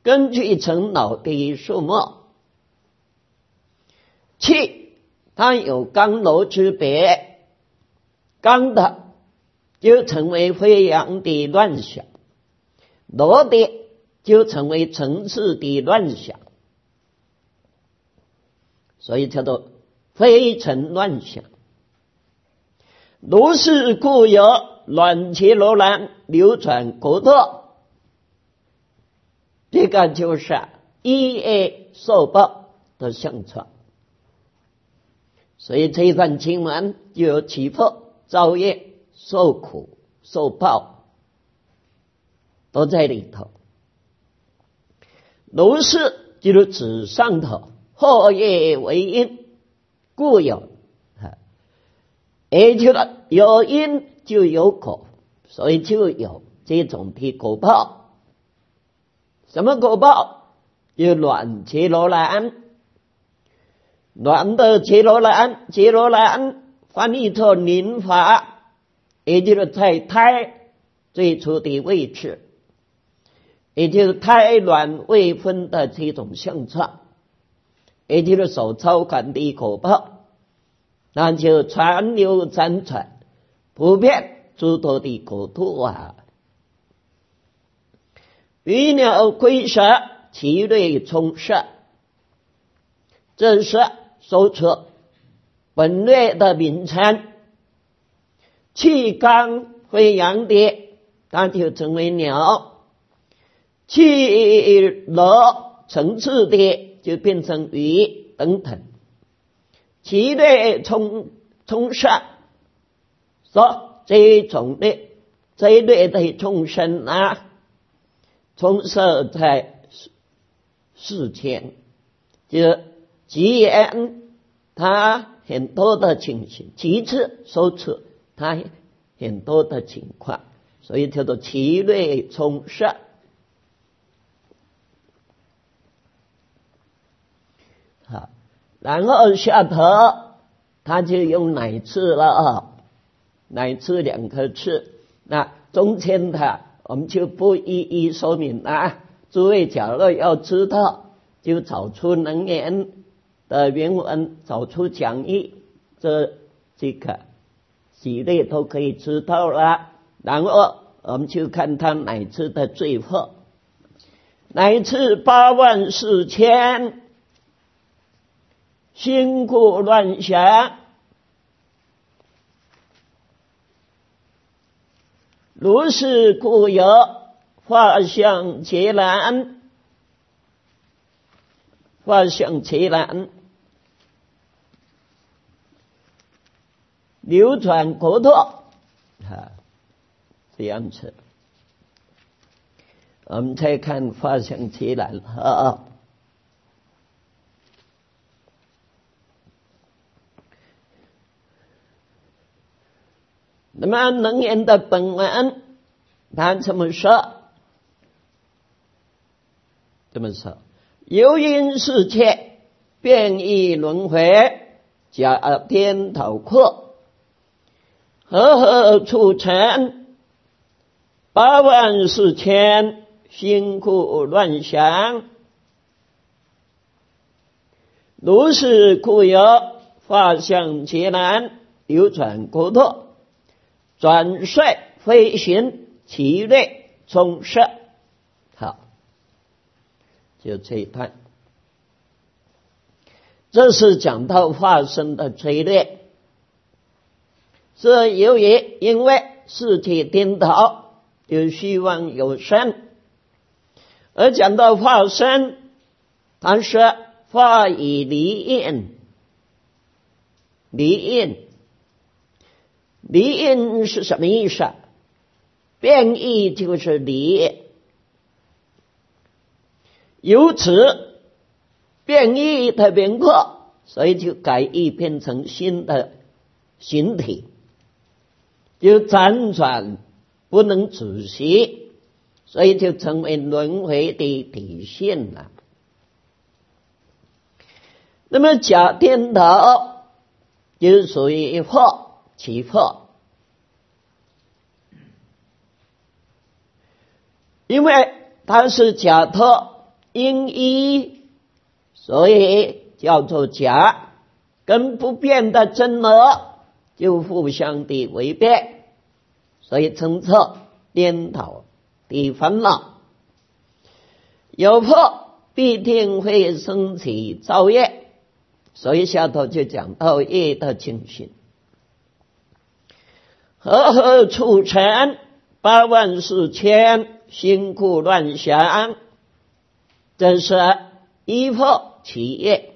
根据成脑的数目。气它有刚柔之别，刚的就成为飞扬的乱想，柔的就成为层次的乱想，所以叫做非尘乱想。如是故有软其柔然，流转国拓，这个就是一业受报的相状。所以这一段经文就有起伏、造业、受苦、受报都在里头。如是就是指上头后业为因，故有，也就是有因就有果，所以就有这种的果报。什么果报？就软其柔然，软的其柔然，其柔然翻译成临法，也就是在胎最初的位置，也就是胎卵未分的这种相状，也就是所操感的果报，那就传流辗转，普遍诸多的国土啊。鱼鸟龟蛇，其类充实，这是说出本类的名称。气刚飞扬的，它就成为鸟；气柔层次的，就变成鱼等等。其类充实，说这一类的众生啊，充实在世间，就即言他很多的情形，其次说出他很多的情况，所以叫做其类充实。好，然后下头他就用乃至了啊，乃至两个字，那中间的我们就不一一说明了。诸位假如要知道，就找出能言的原文，找出讲义，这个几类都可以知道了。然后我们就看他乃至的最后，乃至84000，心故乱想，如是故有法相皆然，法相皆然，流转国拓这样子。我们再看法相皆然那么能言的本文他这么说，由因世界变异轮回，假颠倒扩，和促成84000心故乱想，如是故有法相皆然，流转国拓，转率飞行，其类充实。好，就这一段，这是讲到化身的追略。这由于因为世界颠倒，有虚妄有生，而讲到化身，它是化以离印，离印是什么意思？变异就是离，由此变异的缘故，所以就改异变成新的形体，就辗转不能止息，所以就成为轮回的底线了。那么假颠倒就是属于惑，起惑，因为它是假托因一，所以叫做假，跟不变的真我就互相的违背，所以称作颠倒的烦恼。有破必定会生起造业，所以下头就讲到业的情形。和促成84000心故乱想，这是一破其业。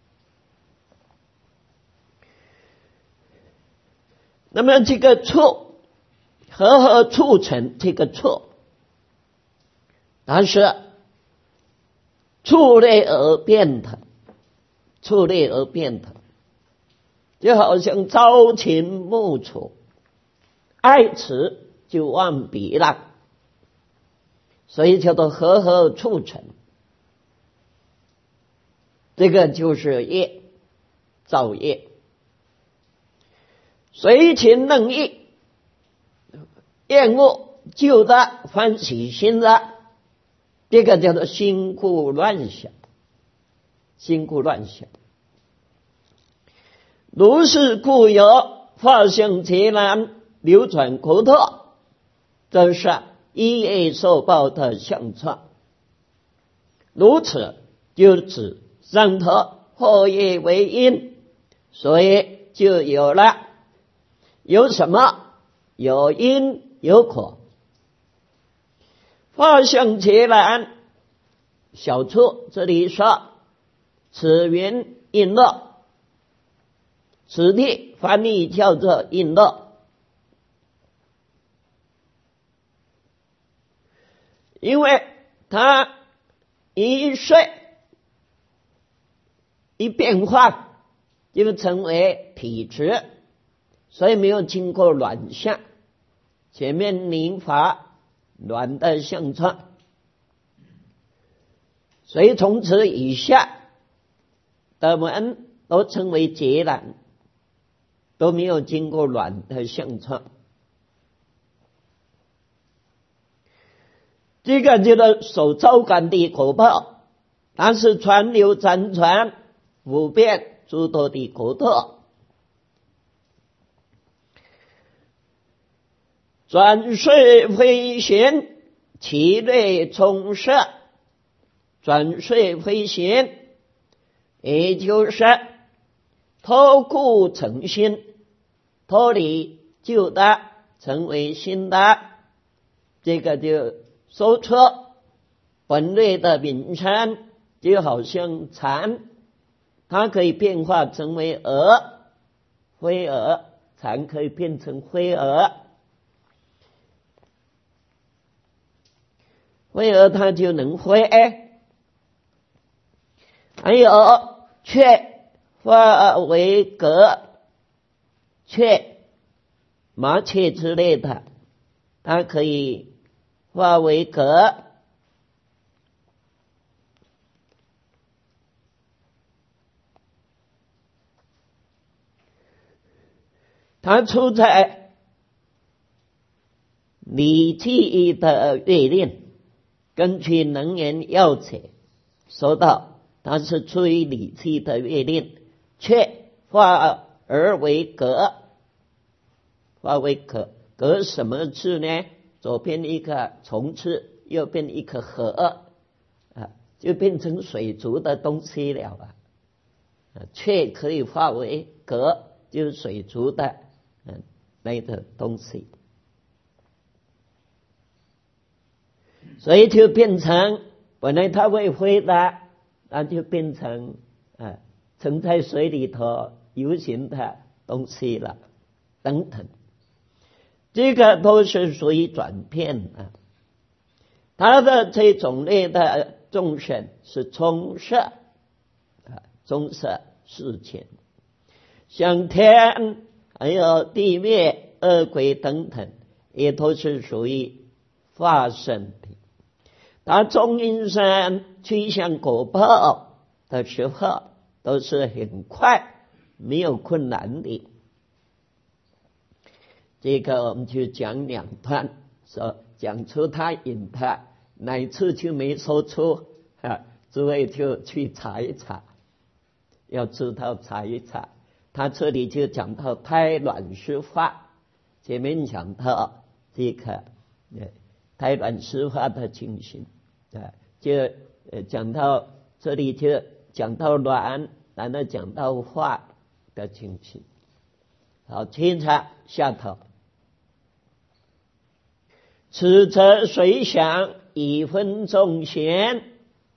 那么这个触和促成这个触，它是触类而变的，触类而变的，就好像朝秦暮楚，爱此就忘彼了，所以叫做和促成。这个就是业，造业。随情能意，厌恶旧的欢喜新的，这个叫做心故乱想，心故乱想。如是故有法相劫难流转国特，这是一业受报的相状。如此就指上头后业为因，所以就有了，有什么？有因有果。法相劫难，小处这里说此云应乐，此地翻译叫做应乐。因为它一睡一变化就成为体质，所以没有经过卵相，前面凝法卵的相状，所以从此以下的门都称为劫难，都没有经过卵的相状。这个叫做所遭感的果报，它是传流辗转普遍诸多的国特，转瞬飞旋，其类充实。转瞬飞旋，也就是脱故成新，脱离旧的成为新的，这个就说出本类的名称，就好像蝉，它可以变化成为蛾，飞蛾，蝉可以变成飞蛾，飞蛾它就能飞。还有雀化为蛤，雀麻雀之类的，它可以化为蛤。它出在礼记的月令，根据能言要解说到，它是出于礼记的月令，雀化而为蛤，化为蛤，蛤什么字呢？左边一个虫字，右边一个禾，就变成水族的东西了雀可以化为蛤，就是水族的那个东西，所以就变成本来它会飞的，那就变成沉在水里头游行的东西了，等等。这个都是属于转变它的这种类的众生是充实充实事情，像天还有地灭恶鬼等等，也都是属于化身的。它中阴身趋向果报的时候都是很快，没有困难的。这个我们就讲两段，说讲出他引他，哪次就没说出诸位就去查一查，要知道查一查。他这里就讲到胎卵湿化，前面讲到这个胎卵湿化的情形就讲到这里就讲到卵，然后讲到化的情形。好，接着下头，此则随想以分众贤，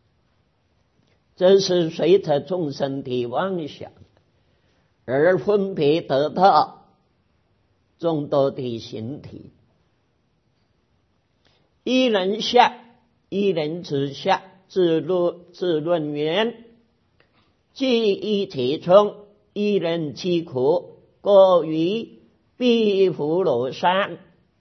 这是随着众生的妄想而分别得到众多的形体。一人下，一人之下，自论缘，既一其中，一人其苦，过于必福罗山。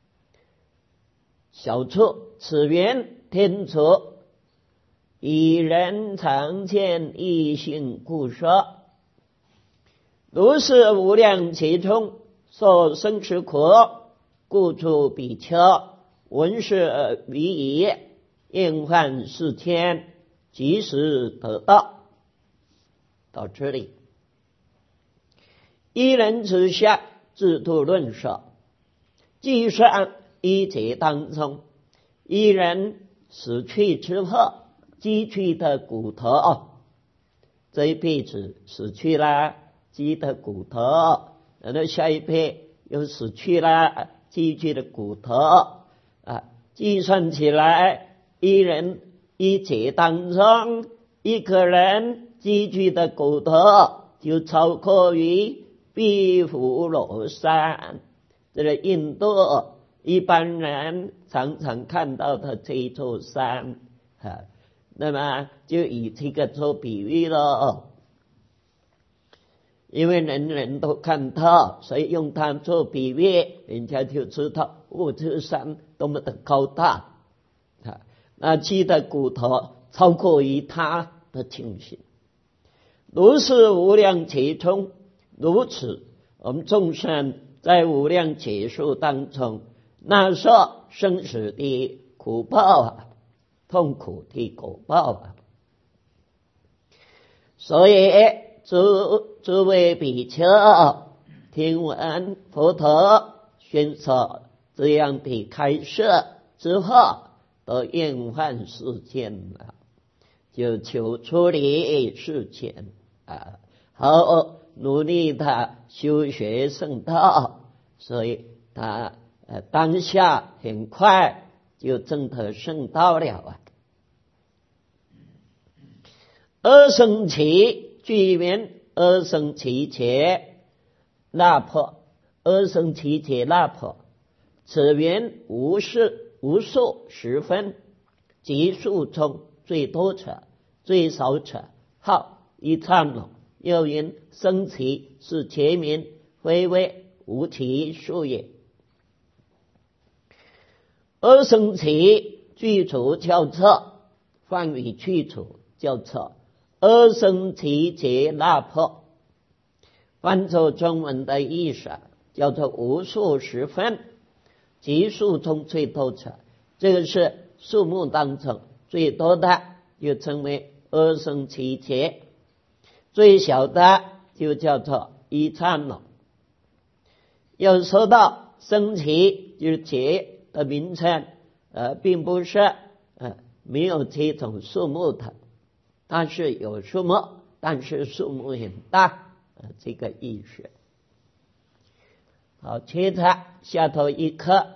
小处，此缘天主，以人常见异性故说。如是无量其中，所生之苦，故处比丘闻是于已，应换世间，即时得道。到这里，一人之下，自度论说，计算一劫当中，一人死去之后，积聚的骨头，这一辈子死去了，积的骨头，然后下一辈又死去了，积聚的骨头计算起来，一人一劫当中，一个人积聚的骨头就超过于毗福罗山，这个印度一般人常常看到的这座山那么就以这个做比喻了，因为人人都看到，所以用它做比喻，人家就知道这山多么的高大那积的骨头超过于它的情形。如是无量劫中，如此我们众生在无量劫数当中，那受生死的苦报痛苦的果报所以诸位比丘听闻佛陀宣说这样的开示之后，都应换世间就求出离世间好努力的修学圣道，所以他当下很快就证得圣道了二生其具缘，二生其劫那破，二生其劫那破，此缘无数十分，即数中最多者，最少者号一刹那。又云生其是劫名，非为无其数也。二生其具足较册，梵语去除较册，二生其劫那破，翻作中文的意思叫做无数十分，即数中最多者，这个是数目当中最多的，就称为二生其劫，最小的就叫做一刹那。有说到生其就是劫的名称并不是没有这种数目的，但是有数目，但是数目很大这个意思。好，接着下头一课，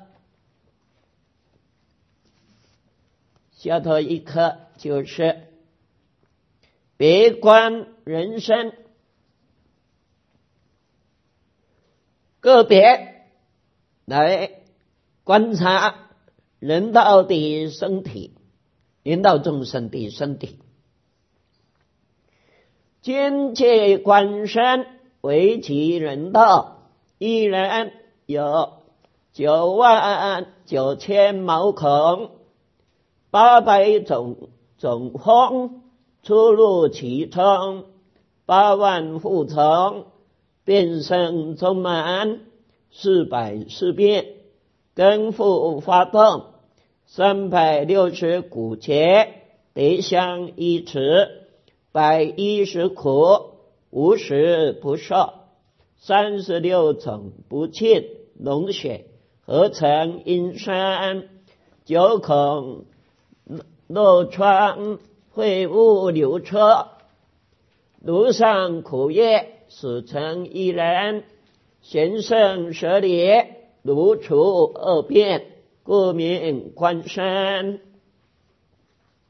下头一课就是别观人生，个别来观察人道的身体，人道众生的身体。兼戒观身为其人道，一人有99000毛孔，800种风出入其中，8万护从变生充满440变，根复发动360骨节， 得相一尺，110苦，无时不受，36层不尽，龙血合成阴山，9孔漏疮，秽物流车，路上苦业，死成一人，贤圣舍利，如除恶变，故名观身。